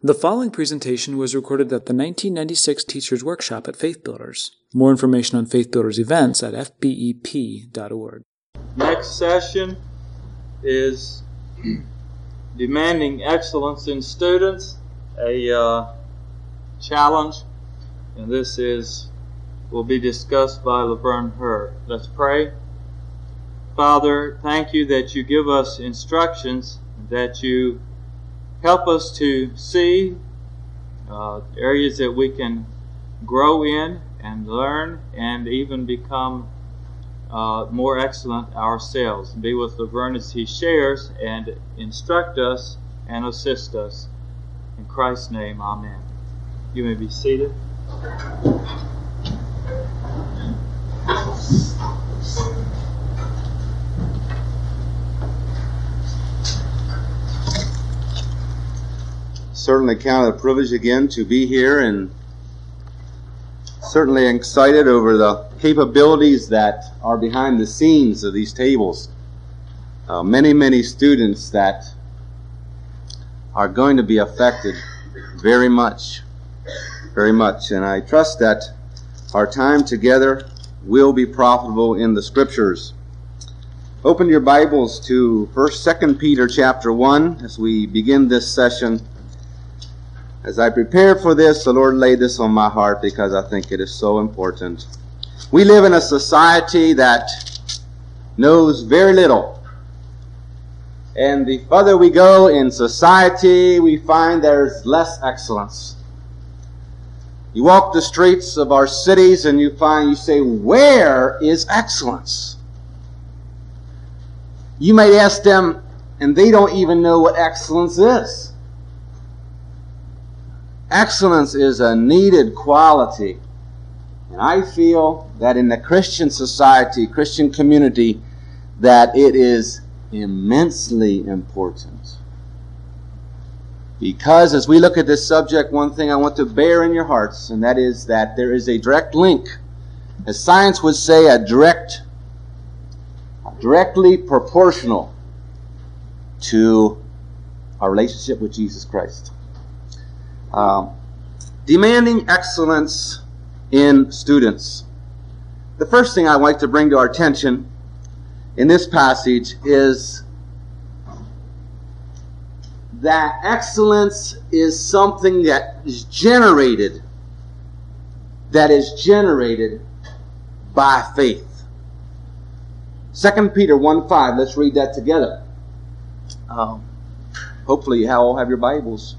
The following presentation was recorded at the 1996 Teachers Workshop at Faith Builders. More information on Faith Builders events at fbep.org. Next session is demanding excellence in students, a challenge, and this will be discussed by Laverne Hurd. Let's pray. Father, thank you that you give us instructions, that you help us to see areas that we can grow in and learn and even become more excellent ourselves. Be with Laverne as he shares and instruct us and assist us. In Christ's name, amen. You may be seated. Certainly count it a privilege again to be here, and certainly excited over the capabilities that are behind the scenes of these tables. Many students that are going to be affected very much, and I trust that our time together will be profitable in the Scriptures. Open your Bibles to 2 Peter chapter 1 as we begin this session. As I prepared for this, the Lord laid this on my heart because I think it is so important. We live in a society that knows very little. And the further we go in society, we find there's less excellence. You walk the streets of our cities and you say, where is excellence? You might ask them, and they don't even know what excellence is. Excellence is a needed quality. And I feel that in the Christian society, Christian community, that it is immensely important. Because as we look at this subject, one thing I want to bear in your hearts, and that is that there is a direct link, as science would say, directly proportional to our relationship with Jesus Christ. Demanding excellence in students. The first thing I'd like to bring to our attention in this passage is that excellence is something that is generated by faith. 2 Peter 1:5, let's read that together. Hopefully you all have your Bibles.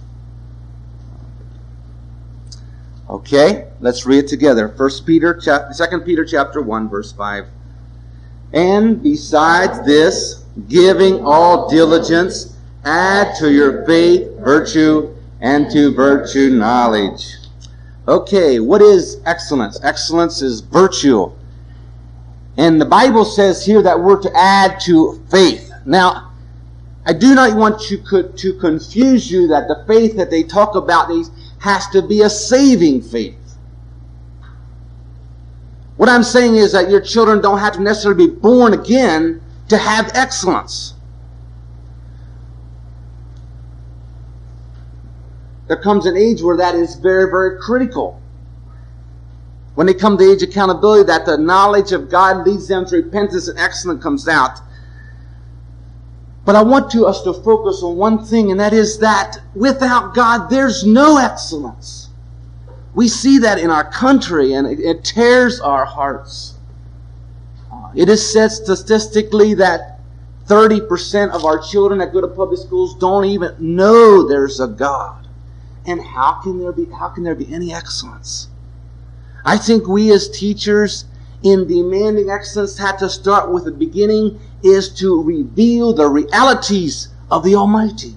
Okay, let's read it together. 2 Peter chapter 1, verse 5. And besides this, giving all diligence, add to your faith virtue, and to virtue knowledge. Okay, what is excellence? Excellence is virtue. And the Bible says here that we're to add to faith. Now, I do not want to confuse you that the faith that they talk about has to be a saving faith. What I'm saying is that your children don't have to necessarily be born again to have excellence. There comes an age where that is very, very critical. When they come to the age of accountability, that the knowledge of God leads them to repentance and excellence comes out. But I want us to focus on one thing, and that is that without God, there's no excellence. We see that in our country, and it tears our hearts. It is said statistically that 30% of our children that go to public schools don't even know there's a God. And how can there be any excellence? I think we as teachers in demanding excellence have to start with the beginning is to reveal the realities of the Almighty.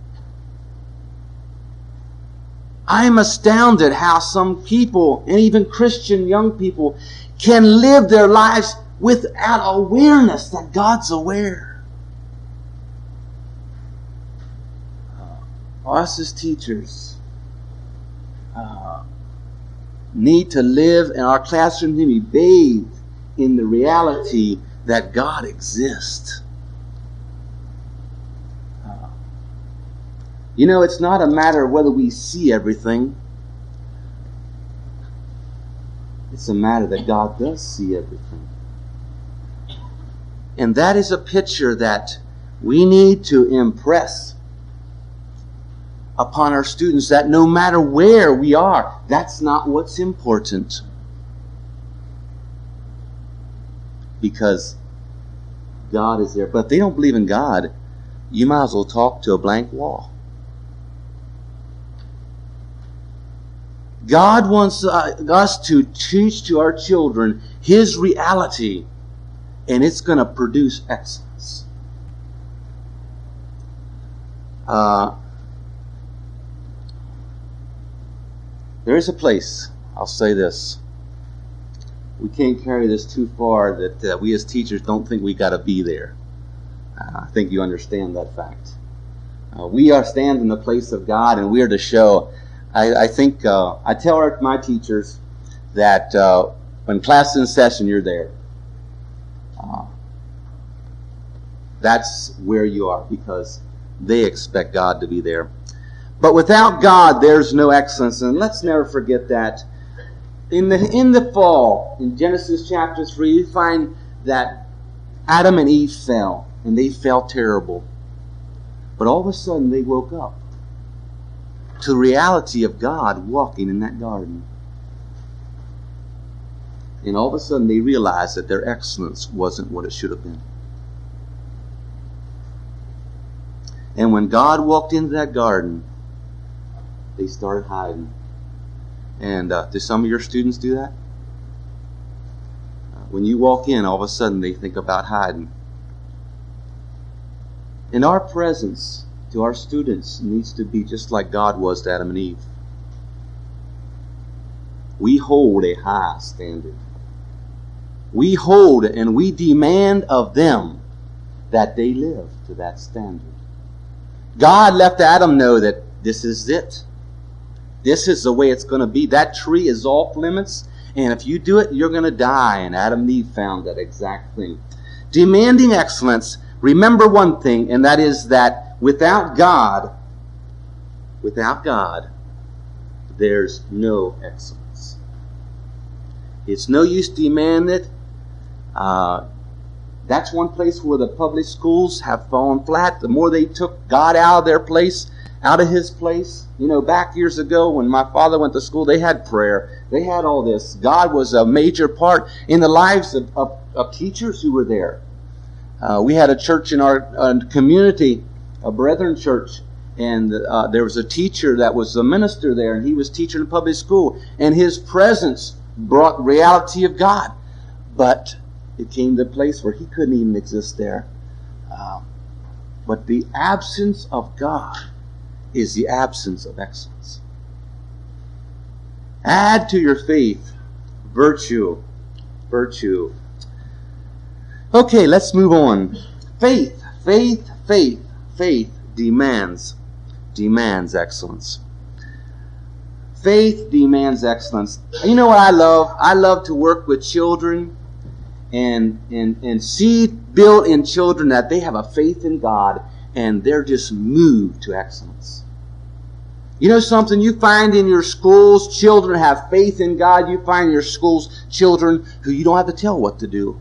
I'm astounded how some people, and even Christian young people, can live their lives without awareness that God's aware. Us as teachers need to live in our classroom, to be bathed in the reality that God exists. You know, it's not a matter of whether we see everything. It's a matter that God does see everything. And that is a picture that we need to impress upon our students, that no matter where we are, that's not what's important. Because God is there. But if they don't believe in God, you might as well talk to a blank wall. God wants us to teach to our children His reality, and it's going to produce excellence. There is a place, I'll say this, we can't carry this too far that we as teachers don't think we got to be there. I think you understand that fact. We are standing in the place of God, and we are to show. I think I tell my teachers that when class is in session, you're there. That's where you are, because they expect God to be there. But without God, there's no excellence. And let's never forget that. In the fall, in Genesis chapter 3, you find that Adam and Eve fell, and they fell terrible. But all of a sudden, they woke up to the reality of God walking in that garden. And all of a sudden, they realized that their excellence wasn't what it should have been. And when God walked into that garden, they started hiding. And do some of your students do that? When you walk in, all of a sudden they think about hiding. And our presence to our students needs to be just like God was to Adam and Eve. We hold a high standard. We hold and we demand of them that they live to that standard. God let Adam know that this is it. This is the way it's going to be. That tree is off limits, and if you do it, you're going to die. And Adam and Eve found that exact thing. Demanding excellence, remember one thing, and that is that without God, there's no excellence. It's no use to demand it. That's one place where the public schools have fallen flat. The more they took God out of their place, out of His place. You know, back years ago when my father went to school, they had prayer. They had all this. God was a major part in the lives of teachers who were there. We had a church in our community, a Brethren church, and there was a teacher that was a minister there, and he was teaching in public school, and his presence brought reality of God. But it came to a place where he couldn't even exist there. But the absence of God is the absence of excellence. Add to your faith virtue. Okay, let's move on. Faith demands excellence. Faith demands excellence. You know what I love? I love to work with children and see built in children that they have a faith in God and they're just moved to excellence. You know something? You find in your schools children have faith in God. You find in your schools children who you don't have to tell what to do.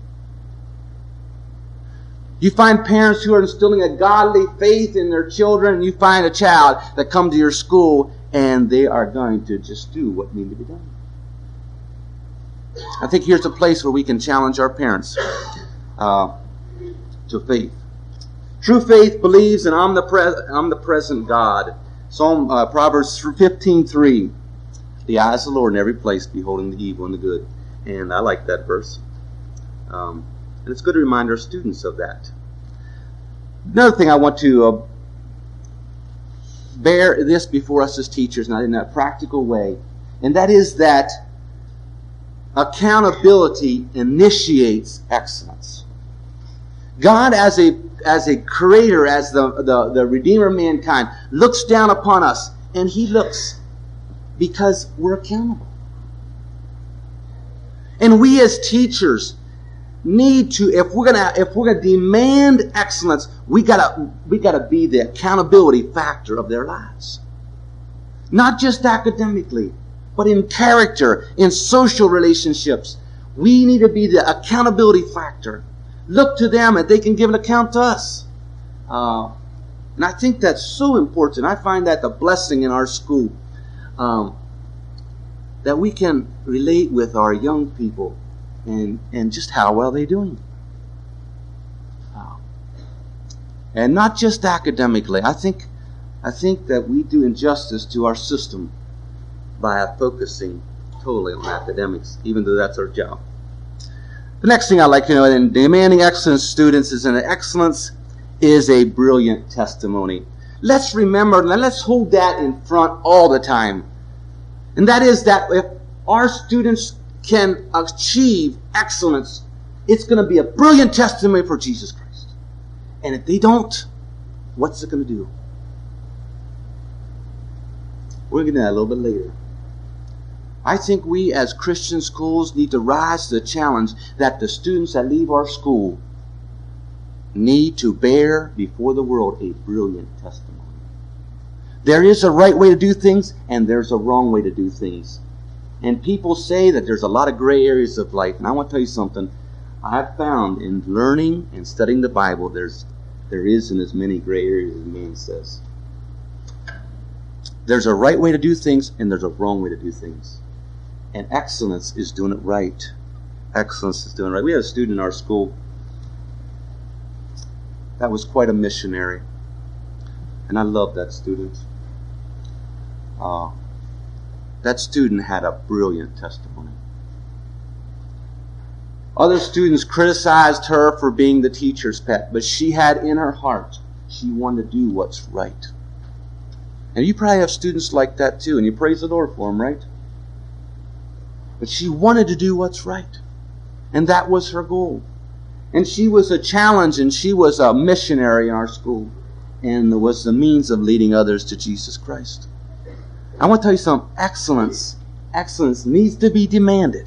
You find parents who are instilling a godly faith in their children, and you find a child that comes to your school and they are going to just do what needs to be done. I think here's a place where we can challenge our parents to faith. True faith believes in omnipresent God. Proverbs 15:3. The eyes of the Lord in every place, beholding the evil and the good. And I like that verse. And it's good to remind our students of that. Another thing I want to bear this before us as teachers, not in a practical way, and that is that accountability initiates excellence. God, as a creator, as the Redeemer of mankind, looks down upon us, and He looks because we're accountable. And we as teachers, need to, if we're gonna demand excellence, we gotta be the accountability factor of their lives. Not just academically, but in character, in social relationships. We need to be the accountability factor. Look to them and they can give an account to us. And I think that's so important. I find that the blessing in our school, that we can relate with our young people and just how well they're doing. And not just academically. I think that we do injustice to our system by focusing totally on academics, even though that's our job. The next thing I like to know in demanding excellence students is that excellence is a brilliant testimony. Let's remember, and let's hold that in front all the time. And that is that if our students can achieve excellence, it's going to be a brilliant testimony for Jesus Christ. And if they don't, what's it going to do? We're going to get that a little bit later. I think we as Christian schools need to rise to the challenge that the students that leave our school need to bear before the world a brilliant testimony. There is a right way to do things, and there's a wrong way to do things. And people say that there's a lot of gray areas of life. And I want to tell you something. I've found in learning and studying the Bible, there isn't as many gray areas as man says. There's a right way to do things, and there's a wrong way to do things. And excellence is doing it right. Excellence is doing it right. We had a student in our school that was quite a missionary. And I love that student. That student had a brilliant testimony. Other students criticized her for being the teacher's pet, but she had in her heart, she wanted to do what's right. And you probably have students like that too, and you praise the Lord for them, right? But she wanted to do what's right. And that was her goal. And she was a challenge, and she was a missionary in our school, and was the means of leading others to Jesus Christ. I want to tell you something. Excellence needs to be demanded,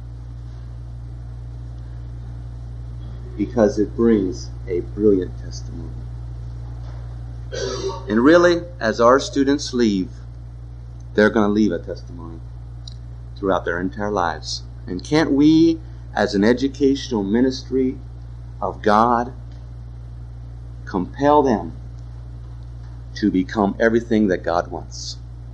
because it brings a brilliant testimony. And really, as our students leave, they're going to leave a testimony throughout their entire lives. And can't we, as an educational ministry of God, compel them to become everything that God wants?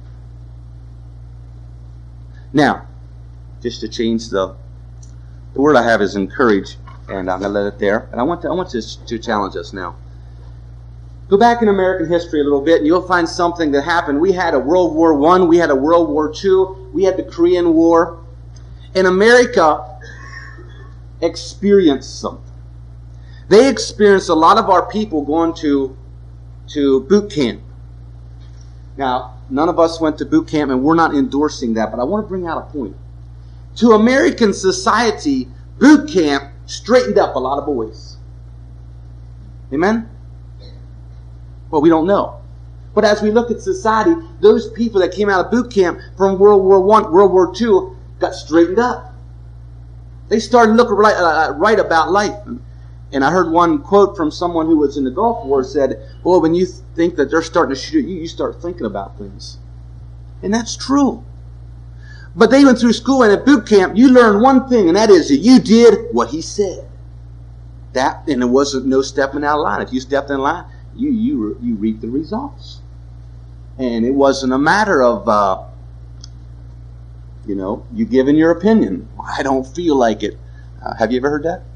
Now, just to change the word I have is encourage, and I'm going to let it there. And I want to challenge us now. Go back in American history a little bit, and you'll find something that happened. We had a World War I, we had a World War II, we had the Korean War. And America experienced something. They experienced a lot of our people going to boot camp. Now, none of us went to boot camp, and we're not endorsing that, but I want to bring out a point. To American society, boot camp straightened up a lot of boys. Amen? Well, we don't know. But as we look at society, those people that came out of boot camp from World War I, World War II, got straightened up. They started looking right about life. And I heard one quote from someone who was in the Gulf War said, well, when you think that they're starting to shoot at you, you start thinking about things. And that's true. But they went through school, and at boot camp, you learned one thing, and that is that you did what he said. And there wasn't no stepping out of line. If you stepped in line, you reaped the results. And it wasn't a matter of, you giving your opinion. I don't feel like it. Have you ever heard that?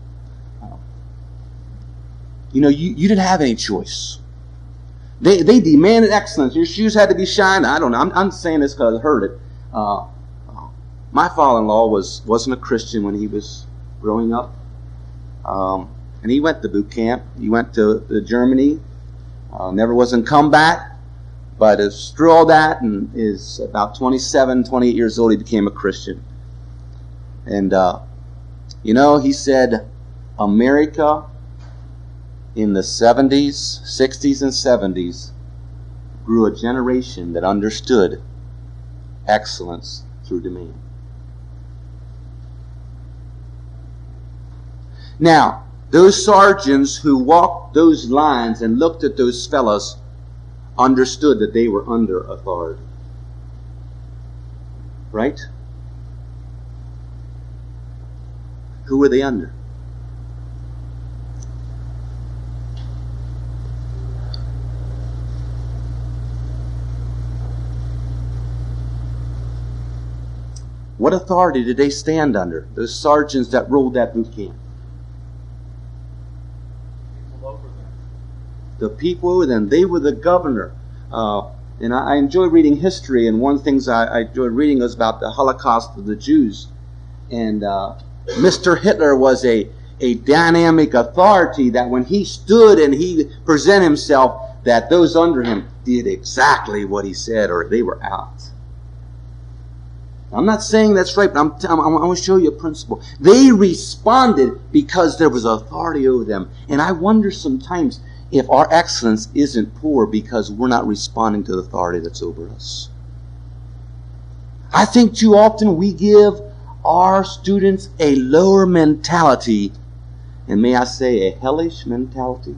You didn't have any choice. They demanded excellence. Your shoes had to be shined. I don't know. I'm saying this because I heard it. My father-in-law wasn't a Christian when he was growing up. And he went to boot camp. He went to Germany. Never was in combat. But through all that, and is about 27, 28 years old, he became a Christian. And, he said, America in the 70s, 60s, and 70s grew a generation that understood excellence through demand. Now, those sergeants who walked those lines and looked at those fellas understood that they were under authority. Right? Who were they under? What authority did they stand under? Those sergeants that ruled that boot camp. The people over them. They were the governor. And I enjoy reading history, and one of the things I enjoyed reading was about the Holocaust of the Jews. And Mr. Hitler was a dynamic authority that when he stood and he presented himself, that those under him did exactly what he said, or they were out. I'm not saying that's right, but I want to show you a principle. They responded because there was authority over them. And I wonder sometimes if our excellence isn't poor because we're not responding to the authority that's over us. I think too often we give our students a lower mentality, and may I say a hellish mentality.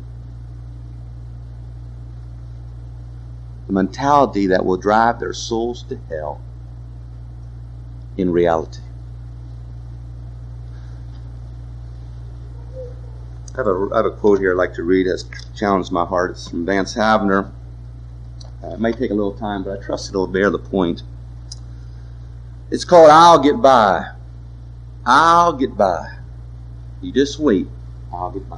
A mentality that will drive their souls to hell in reality. I have a quote here I'd like to read that's challenged my heart. It's from Vance Havner. It may take a little time, but I trust it'll bear the point. It's called I'll Get By. I'll get by. You just wait. I'll get by.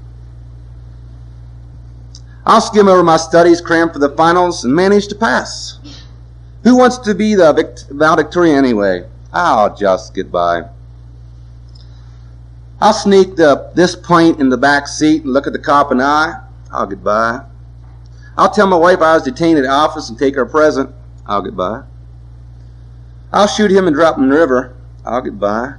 I'll skim over my studies, cram for the finals, and manage to pass. Who wants to be the valedictorian anyway? I'll just get by. I'll sneak this pint in the back seat and look at the cop in the eye. I'll get by. I'll tell my wife I was detained at the office and take her a present. I'll get by. I'll shoot him and drop him in the river. I'll get by.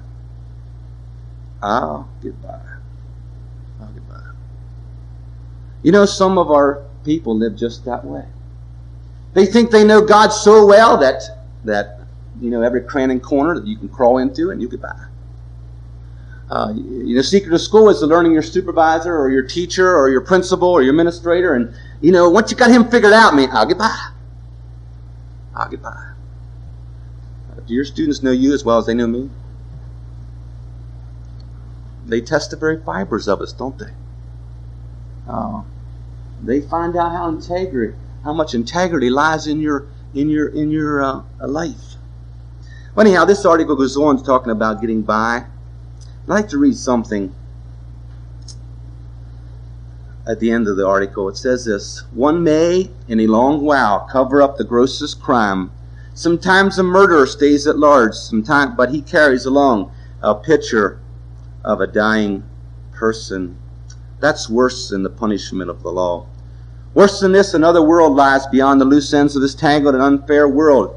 I'll get by. I'll get by. You know, some of our people live just that way. They think they know God so well that you know every cranny and corner that you can crawl into and you get by. You know, secret of school is to learning your supervisor or your teacher or your principal or your administrator, and you know once you got him figured out, man, I'll get by. I'll get by. Do your students know you as well as they know me? They test the very fibers of us, don't they? They find out how much integrity lies in your life. Well, anyhow, this article goes on talking about getting by. I'd like to read something at the end of the article. It says this: one may, in a long while, cover up the grossest crime. Sometimes a murderer stays at large, but he carries along a picture of a dying person. That's worse than the punishment of the law. Worse than this, another world lies beyond the loose ends of this tangled and unfair world.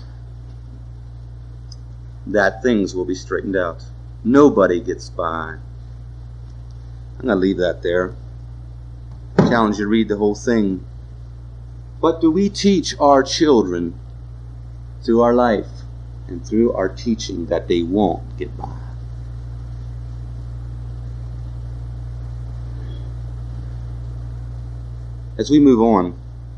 That things will be straightened out. Nobody gets by. I'm going to leave that there. I challenge you to read the whole thing. But do we teach our children through our life and through our teaching that they won't get by? As we move on,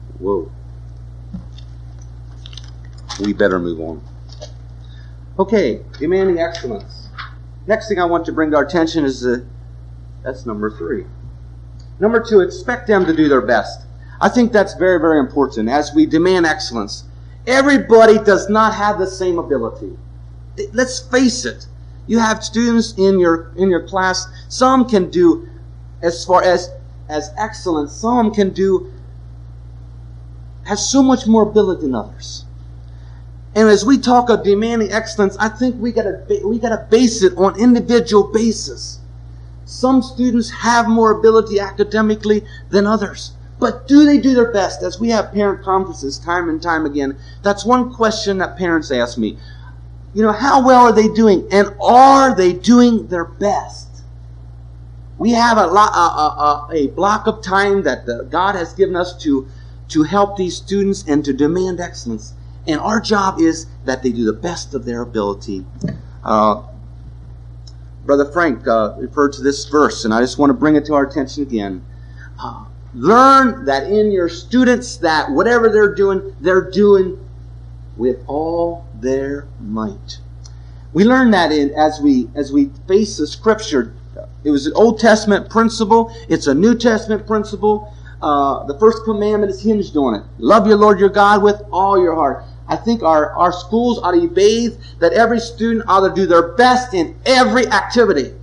we better move on. Okay, demanding excellence. Next thing I want to bring to our attention is that's number 3. Number 2, expect them to do their best. I think that's very, very important as we demand excellence. Everybody does not have the same ability. Let's face it. You have students in your class. Some can do as far as excellent. Some can have so much more ability than others. And as we talk of demanding excellence, I think we gotta base it on individual basis. Some students have more ability academically than others. But do they do their best? As we have parent conferences time and time again, that's one question that parents ask me. You know, how well are they doing? And are they doing their best? We have a block of time that God has given us to help these students and to demand excellence. And our job is that they do the best of their ability. Brother Frank referred to this verse, and I just want to bring it to our attention again. Learn that in your students that whatever they're doing with all their might. We learn that as we face the Scripture. It was an Old Testament principle. It's a New Testament principle. The first commandment is hinged on it. Love your Lord your God with all your heart. I think our schools ought to be bathed that every student ought to do their best in every activity.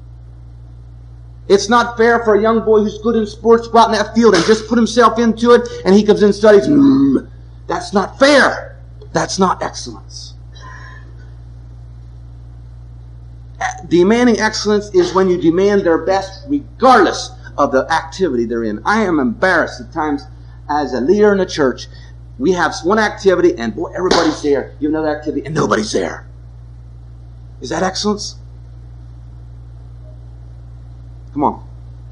It's not fair for a young boy who's good in sports to go out in that field and just put himself into it and he comes in and studies. That's not fair. That's not excellence. Demanding excellence is when you demand their best regardless of the activity they're in. I am embarrassed at times as a leader in the church. We have one activity and boy, everybody's there. You have another activity and nobody's there. Is that excellence? Come on.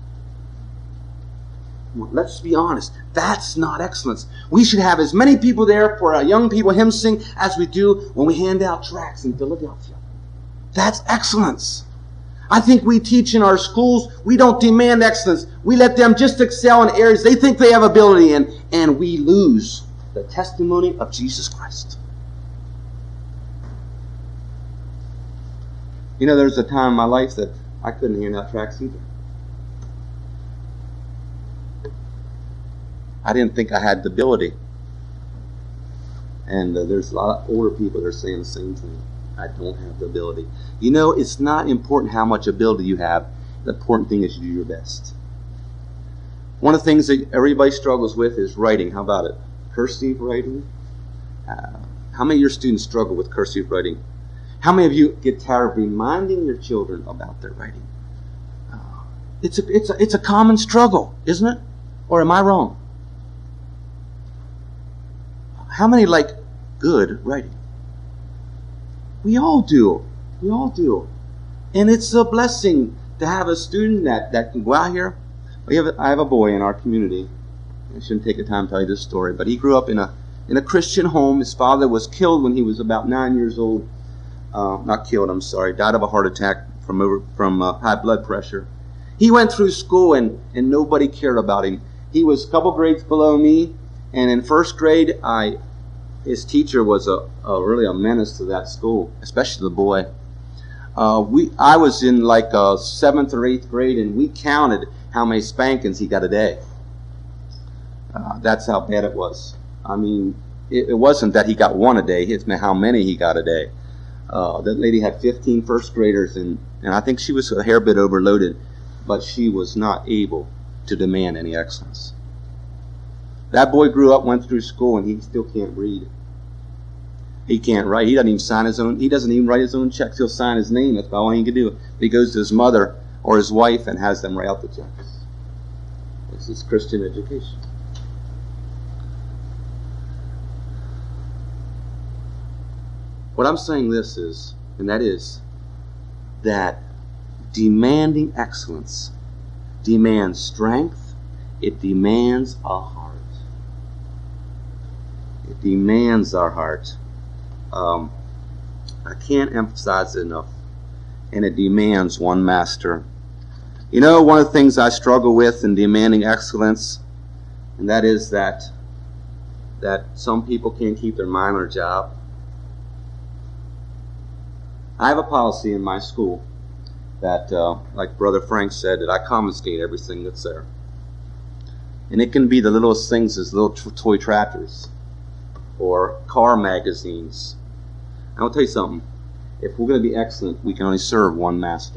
Let's be honest. That's not excellence. We should have as many people there for our young people hymn sing as we do when we hand out tracts in Philadelphia. That's excellence. I think we teach in our schools, we don't demand excellence. We let them just excel in areas they think they have ability in, and we lose the testimony of Jesus Christ. You know, there's a time in my life that I couldn't hand out tracts either. I didn't think I had the ability. And there's a lot of older people that are saying the same thing. I don't have the ability. You know, it's not important how much ability you have. The important thing is you do your best. One of the things that everybody struggles with is writing. How about it? Cursive writing? How many of your students struggle with cursive writing? How many of you get tired of reminding your children about their writing? It's a common struggle, isn't it? Or am I wrong? How many like good writing? We all do. We all do. And it's a blessing to have a student that can go out here. I have a boy in our community. I shouldn't take the time to tell you this story, but he grew up in a Christian home. His father was killed when he was about 9 years old. Not killed, I'm sorry. Died of a heart attack from high blood pressure. He went through school and nobody cared about him. He was a couple grades below me, and in first grade, his teacher was really a menace to that school, especially the boy. I was in like 7th or 8th grade, and we counted how many spankings he got a day. That's how bad it was. I mean, it wasn't that he got one a day, it's how many he got a day. That lady had 15 first graders, and I think she was a hair bit overloaded, but she was not able to demand any excellence. That boy grew up, went through school, and he still can't read. He can't write. He doesn't even sign his own. He doesn't even write his own checks. He'll sign his name. That's about all he can do. He goes to his mother or his wife and has them write out the checks. This is Christian education. What I'm saying this is, and that is, that demanding excellence demands strength. It demands a heart. It demands our heart. I can't emphasize it enough. And it demands one master. You know, one of the things I struggle with in demanding excellence, and that is that some people can't keep their mind on their job. I have a policy in my school that, like Brother Frank said, that I confiscate everything that's there. And it can be the littlest things as little toy tractors or car magazines. I'll tell you something. If we're going to be excellent, we can only serve one master.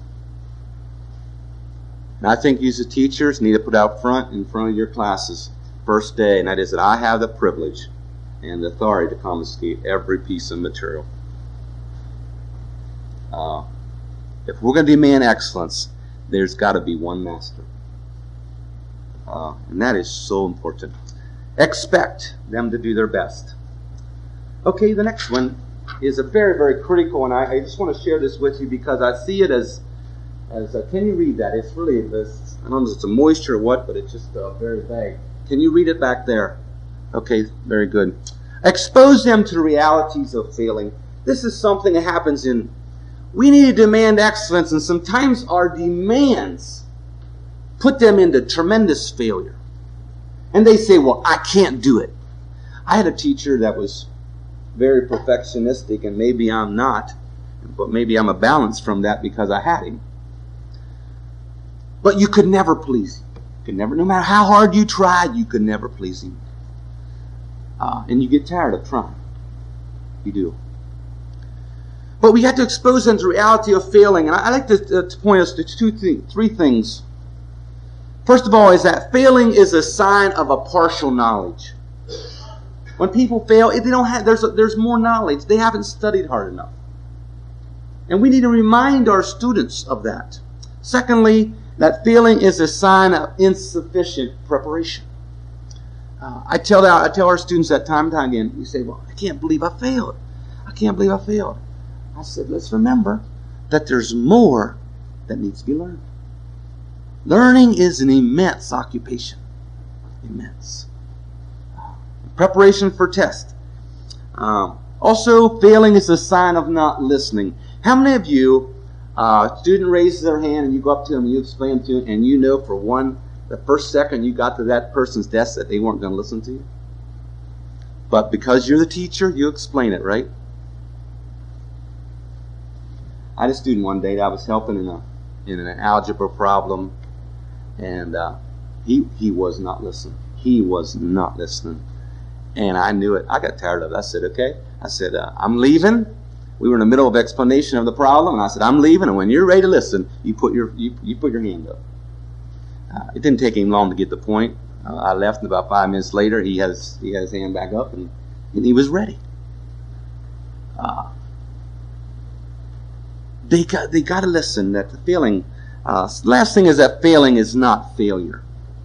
And I think you as teachers need to put out front in front of your classes first day, and that is that I have the privilege and the authority to confiscate every piece of material. If we're going to demand excellence, there's got to be one master. And that is so important. Expect them to do their best. Okay, the next one is a very, very critical one. I just want to share this with you because I see it as can you read that? It's really, I don't know if it's a moisture or what, but it's just very vague. Can you read it back there? Okay, very good. Expose them to the realities of failing. This is something that happens in We need to demand excellence, and sometimes our demands put them into tremendous failure. And they say, well, I can't do it. I had a teacher that was very perfectionistic, and maybe I'm not, but maybe I'm a balance from that because I had him. But you could never please him. You could never, no matter how hard you tried, you could never please him. And you get tired of trying. You do. But we have to expose them to the reality of failing. And I like to point us to three things. First of all is that failing is a sign of a partial knowledge. When people fail, they don't have, there's more knowledge. They haven't studied hard enough. And we need to remind our students of that. Secondly, that failing is a sign of insufficient preparation. I tell our students that time and time again, you say, well, I can't believe I failed. I can't believe I failed. I said, let's remember that there's more that needs to be learned. Learning is an immense occupation. Immense. Preparation for test. Also, failing is a sign of not listening. How many of you, a student raises their hand and you go up to them and you explain to them, and you know for the first second you got to that person's desk that they weren't going to listen to you? But because you're the teacher, you explain it, right? I had a student one day that I was helping in an algebra problem, and he was not listening. He was not listening. And I knew it. I got tired of it. I said, okay. I said, I'm leaving. We were in the middle of explanation of the problem, and I said, I'm leaving, and when you're ready to listen, you put your hand up. It didn't take him long to get the point. I left, and about 5 minutes later, he had his hand back up, and he was ready. They got to listen. That the failing. Last thing is that failing is not failure.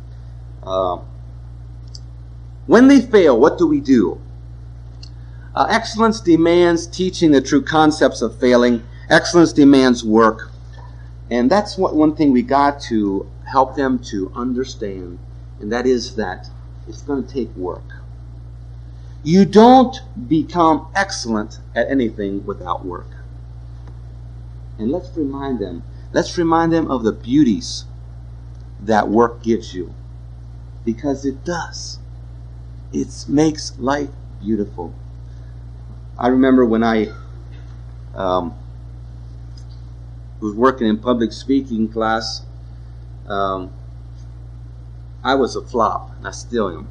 When they fail, what do we do? Excellence demands teaching the true concepts of failing. Excellence demands work. And that's one thing we got to help them to understand, and that is that it's going to take work. You don't become excellent at anything without work. And let's remind them of the beauties that work gives you, because it does. It makes life beautiful. I remember when I was working in public speaking class, I was a flop, and I still am.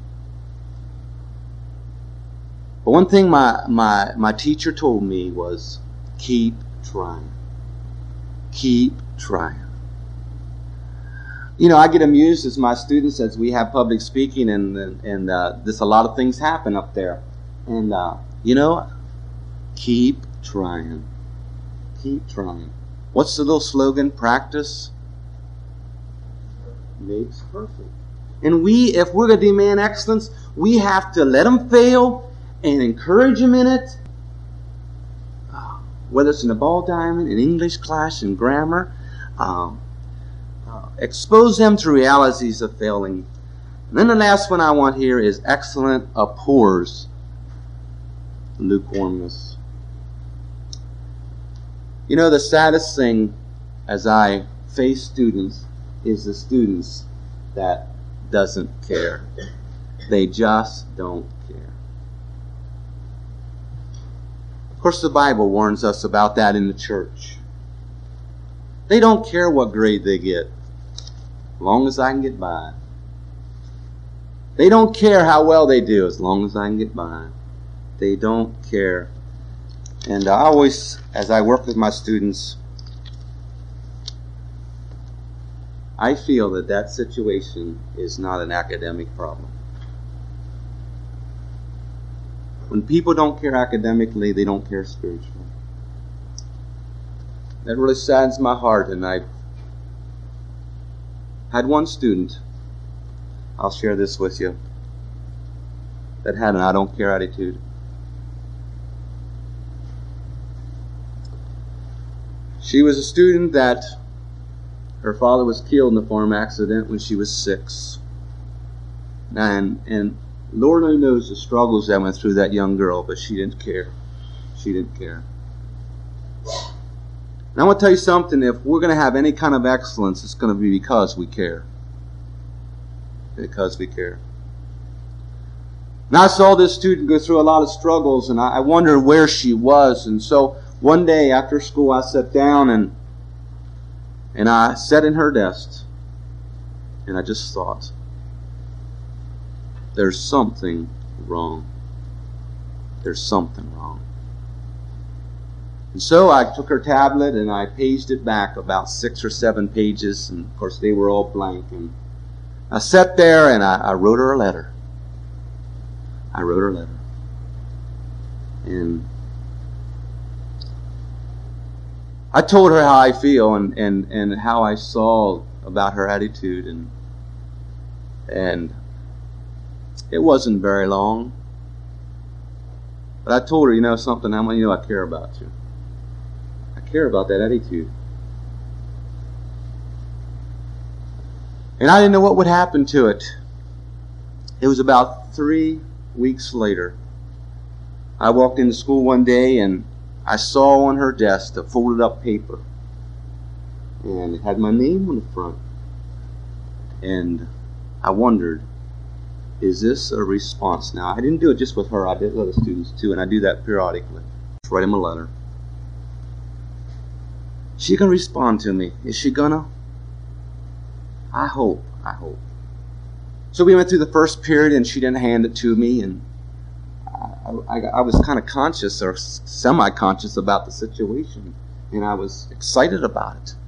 But one thing my teacher told me was, keep trying. Keep trying. You know, I get amused as my students, as we have public speaking, and there's a lot of things happen up there. And, keep trying. Keep trying. What's the little slogan? Practice makes perfect. And if we're going to demand excellence, we have to let them fail and encourage them in it. Whether it's in a ball diamond, in English class, in grammar, expose them to realities of failing. And then the last one I want here is excellent abhors lukewarmness. You know, the saddest thing as I face students is the students that doesn't care. They just don't care. Of course, the Bible warns us about that in the church. They don't care what grade they get, as long as I can get by. They don't care how well they do, as long as I can get by. They don't care. And I always, as I work with my students, I feel that situation is not an academic problem. When people don't care academically, they don't care spiritually. That really saddens my heart, and I had one student, I'll share this with you, that had an I don't care attitude. She was a student that her father was killed in a farm accident when she was 6. And Lord only knows the struggles that went through that young girl, but she didn't care. She didn't care. And I want to tell you something, if we're going to have any kind of excellence, it's going to be because we care. Because we care. Now I saw this student go through a lot of struggles, and I wondered where she was. And so one day after school I sat down and I sat in her desk, and I just thought, there's something wrong. There's something wrong. And so I took her tablet and I paged it back about 6 or 7 pages, and of course they were all blank. And I sat there and I wrote her a letter. I wrote her a letter. And I told her how I feel and how I saw about her attitude, and it wasn't very long. But I told her, you know something, how many I care about you. I care about that attitude. And I didn't know what would happen to it. It was about 3 weeks later. I walked into school one day and I saw on her desk a folded up paper. And it had my name on the front. And I wondered, is this a response? Now, I didn't do it just with her. I did it with other students too, and I do that periodically. Just write them a letter. Is she going to respond to me? Is she going to? I hope. So we went through the first period, and she didn't hand it to me, and I was kind of conscious or semi-conscious about the situation, and I was excited about it.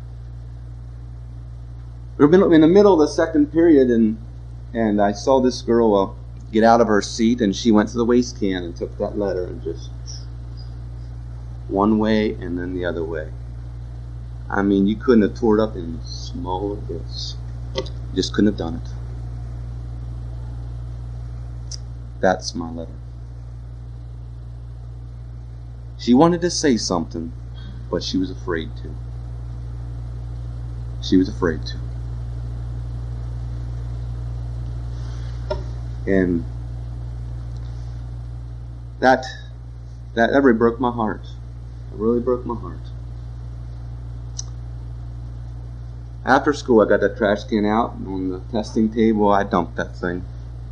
We were in the middle of the second period, and I saw this girl get out of her seat, and she went to the waste can and took that letter and just one way and then the other way. I mean, you couldn't have tore it up in smaller bits. You just couldn't have done it. That's my letter. She wanted to say something, but she was afraid to. She was afraid to. And that really broke my heart. It really broke my heart. After school, I got that trash can out, and on the testing table, I dumped that thing.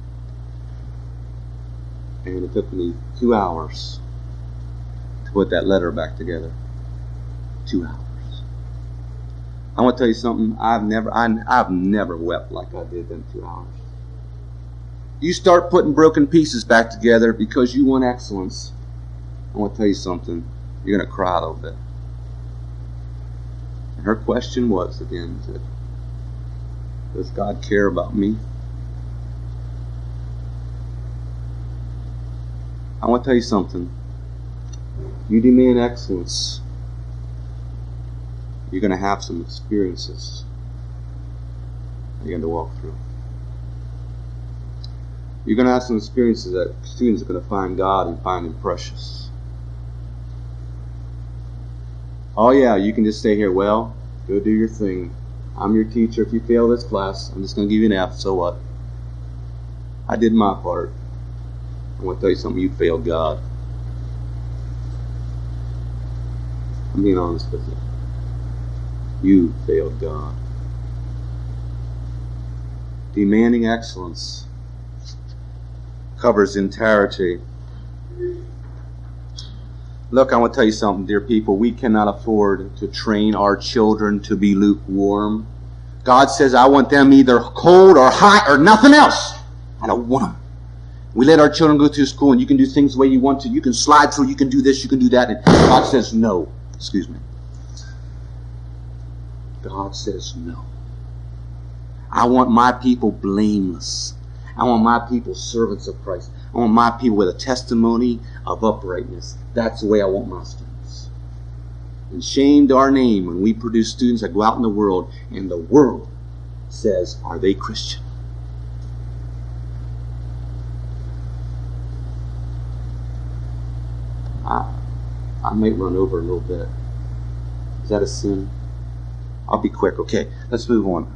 And it took me 2 hours to put that letter back together. 2 hours. I want to tell you something. I've never wept like I did in 2 hours. You start putting broken pieces back together because you want excellence. I want to tell you something. You're going to cry a little bit. And her question was at the end, does God care about me? I want to tell you something. You demand excellence. You're going to have some experiences you're going to walk through. You're going to have some experiences that students are going to find God and find Him precious. Oh yeah, you can just stay here. Well, go do your thing. I'm your teacher. If you fail this class, I'm just going to give you an F. So what? I did my part. I want to tell you something. You failed God. I'm being honest with you. You failed God. Demanding excellence covers entirety. Look, I want to tell you something, dear people. We cannot afford to train our children to be lukewarm. God says, I want them either cold or hot or nothing else. I don't want them. We let our children go through school, and you can do things the way you want to. You can slide through, you can do this, you can do that. And God says no. Excuse me. God says no. I want my people blameless. I want my people servants of Christ. I want my people with a testimony of uprightness. That's the way I want my students. And shame to our name when we produce students that go out in the world and the world says, are they Christian? I might run over a little bit. Is that a sin? I'll be quick. Okay, let's move on.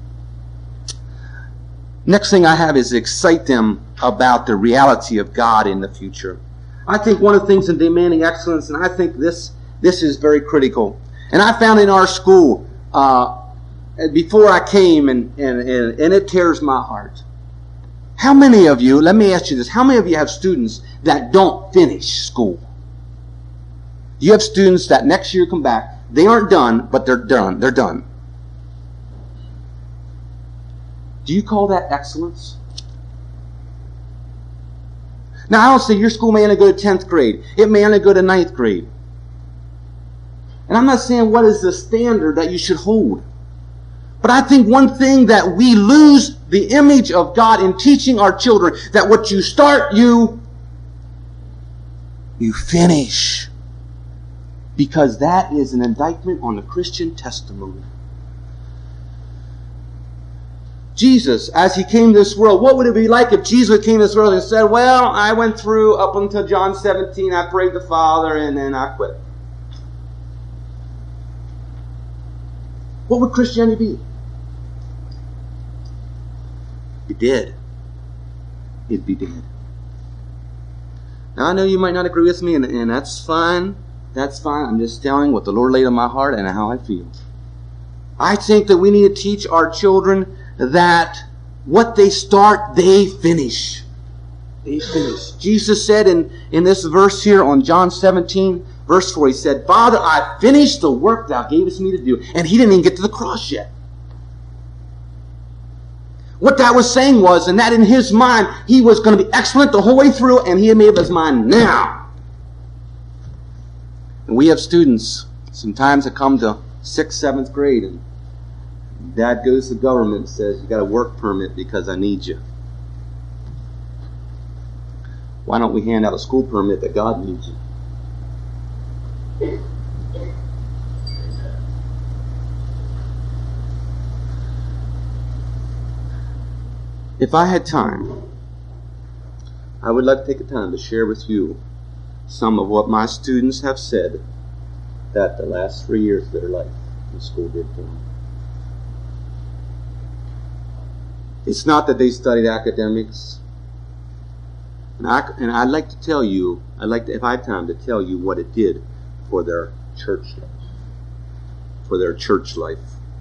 Next thing I have is excite them about the reality of God in the future. I think one of the things in demanding excellence, and I think this is very critical, And I found in our school, before I came, and it tears my heart. How many of you, let me ask you this, how many of you have students that don't finish school? You have students that next year come back, they aren't done, but they're done. They're done. Do you call that excellence? Now, I don't say your school may only go to 10th grade. It may only go to 9th grade. And I'm not saying what is the standard that you should hold. But I think one thing that we lose the image of God in teaching our children, that what you start, you finish. Because that is an indictment on the Christian testimony. Jesus, as he came to this world, what would it be like if Jesus came to this world and said, well, I went through up until John 17, I prayed the Father, and then I quit. What would Christianity be? It'd be dead. It'd be dead. Now, I know you might not agree with me, and that's fine. That's fine. I'm just telling what the Lord laid on my heart and how I feel. I think that we need to teach our children that what they start, they finish. They finish. Jesus said in this verse here on John 17, verse 4, he said, Father, I finished the work thou gavest me to do. And he didn't even get to the cross yet. What that was saying was, and that in his mind, he was going to be excellent the whole way through, and he had made up his mind now. And we have students sometimes that come to 6th, 7th grade, and Dad goes to the government and says, you got a work permit because I need you. Why don't we hand out a school permit that God needs you? If I had time, I would like to take the time to share with you some of what my students have said that the last 3 years of their life in school did for them. It's not that they studied academics. And I'd like to tell you, if I have time, to tell you what it did for their church life. For their church life.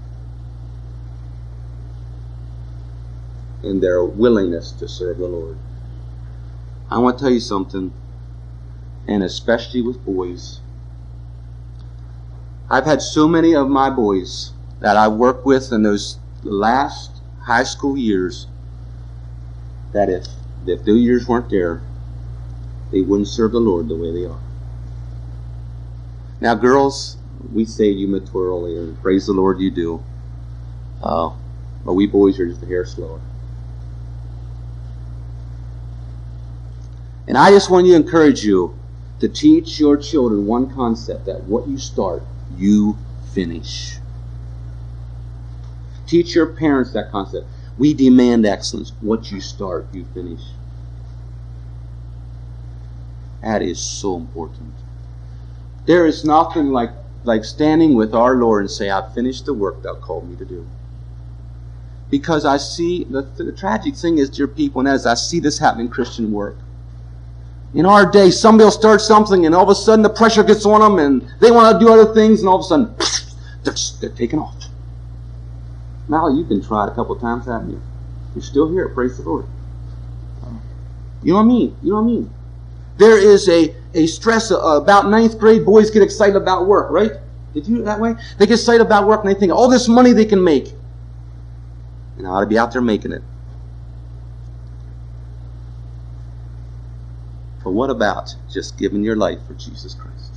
And their willingness to serve the Lord. I want to tell you something, and especially with boys. I've had so many of my boys that I work with in those last high school years that if those years weren't there, they wouldn't serve the Lord the way they are. Now, girls, we say you mature earlier, and praise the Lord you do. But we boys are just a hair slower. And I just want to encourage you to teach your children one concept, that what you start, you finish. Teach your parents that concept. We demand excellence. What you start, you finish. That is so important. There is nothing like standing with our Lord and say, I've finished the work thou called me to do. Because I see, the tragic thing is, dear people, and as I see this happen in Christian work, in our day, somebody will start something and all of a sudden the pressure gets on them and they want to do other things and all of a sudden they're taken off. Now, you've been tried a couple of times, haven't you? You're still here. Praise the Lord. You know what I mean? You know what I mean? There is a stress about 9th grade. Boys get excited about work, right? Did you do it that way? They get excited about work and they think all this money they can make. And I ought to be out there making it. But what about just giving your life for Jesus Christ?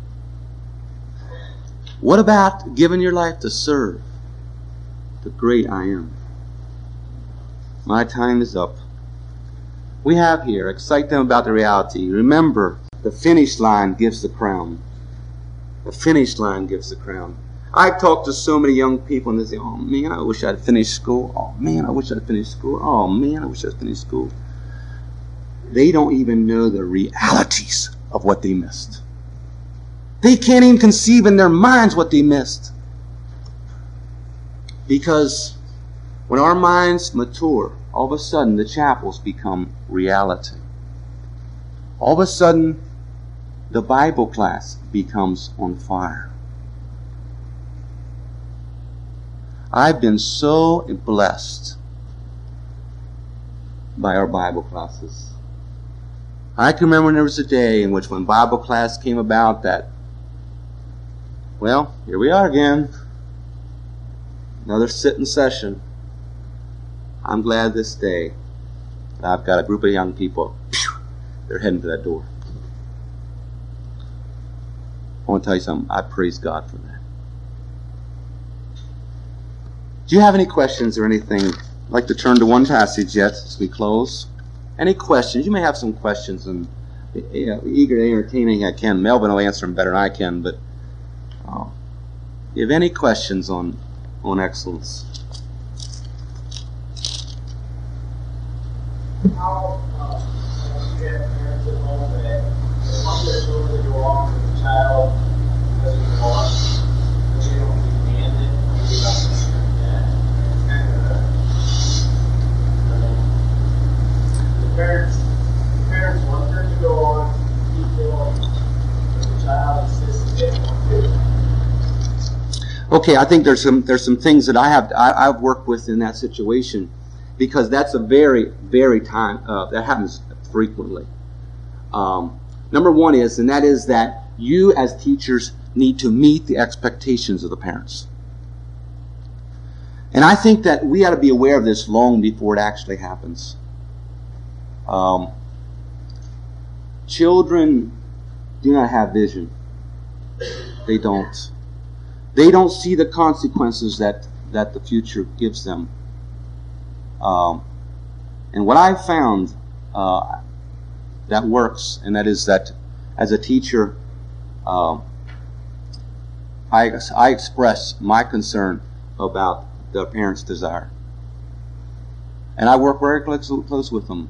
What about giving your life to serve the great I am? My time is up. We have here, excite them about the reality. Remember, the finish line gives the crown. The finish line gives the crown. I talk to so many young people and they say, oh man, I wish I'd finished school. Oh man, I wish I'd finished school. Oh man, I wish I'd finished school. They don't even know the realities of what they missed. They can't even conceive in their minds what they missed. Because when our minds mature, all of a sudden the chapels become reality. All of a sudden the Bible class becomes on fire. I've been so blessed by our Bible classes. I can remember there was a day in which when Bible class came about that, well, here we are again. Another sitting session. I'm glad this day that I've got a group of young people. They're heading to that door. I want to tell you something. I praise God for that. Do you have any questions or anything? I'd like to turn to one passage yet as we close. Any questions? You may have some questions, and eager to entertain anything I can. Melvin will answer them better than I can, but do you have any questions on excellence? How you have parents at home that want their children to go off with a child because of loss, but they don't demand it, maybe about this or that. It's kind of the parents want them to go on, keep going, but the child insists that they don't want to. Okay, I think there's some things that I've worked with in that situation, because that's a very, very time that happens frequently. Number one is, and that is that you as teachers need to meet the expectations of the parents. And I think that we ought to be aware of this long before it actually happens. Children do not have vision. They don't. They don't see the consequences that the future gives them. And what I've found that works, and that is that as a teacher, I express my concern about the parents' desire. And I work very close with them.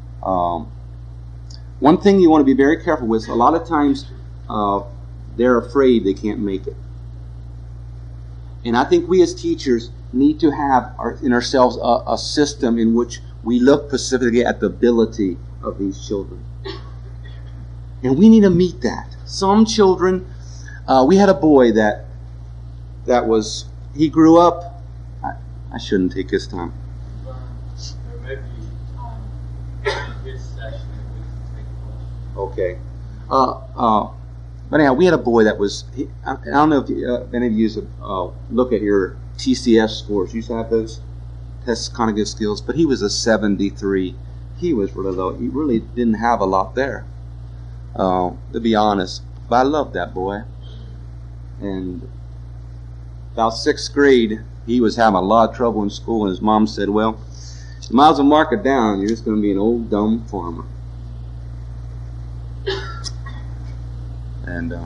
One thing you want to be very careful with, a lot of times they're afraid they can't make it. And I think we as teachers need to have in ourselves a system in which we look specifically at the ability of these children. And we need to meet that. Some children, we had a boy that was, he grew up, I shouldn't take his time. There may be time in his session that we can take questions. Okay. But anyhow, we had a boy that was, I don't know if any of you look at your TCS scores. You used to have those test cognitive skills, but he was a 73. He was really low. He really didn't have a lot there, to be honest. But I loved that boy. And about 6th grade, he was having a lot of trouble in school, and his mom said, well, you might as well mark it down. You're just going to be an old, dumb farmer. And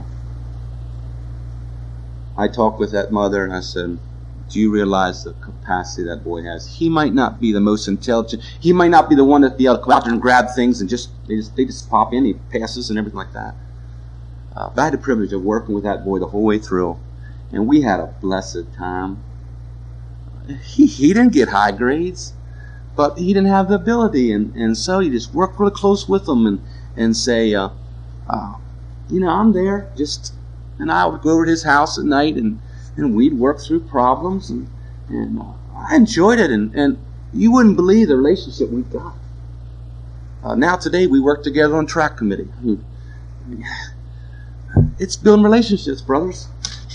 I talked with that mother, and I said, do you realize the capacity that boy has? He might not be the most intelligent. He might not be the one that be able to go out there and grab things and they just pop in. He passes and everything like that. But I had the privilege of working with that boy the whole way through, and we had a blessed time. He didn't get high grades, but he didn't have the ability, and so you just work really close with him and say, I'm there, and I would go over to his house at night, and we'd work through problems, and I enjoyed it, and you wouldn't believe the relationship we've got. Now today we work together on track committee. It's building relationships, brothers.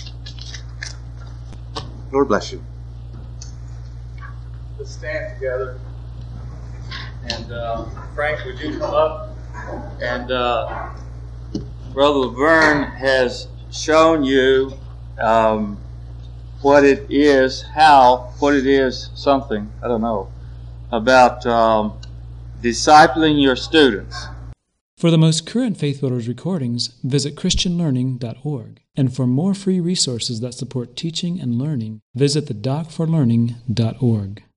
Lord bless you. Let's stand together. And Frank, would you come up? And Brother Laverne has shown you what it is, something, I don't know, about discipling your students. For the most current Faith Builders recordings, visit christianlearning.org. And for more free resources that support teaching and learning, visit thedocforlearning.org.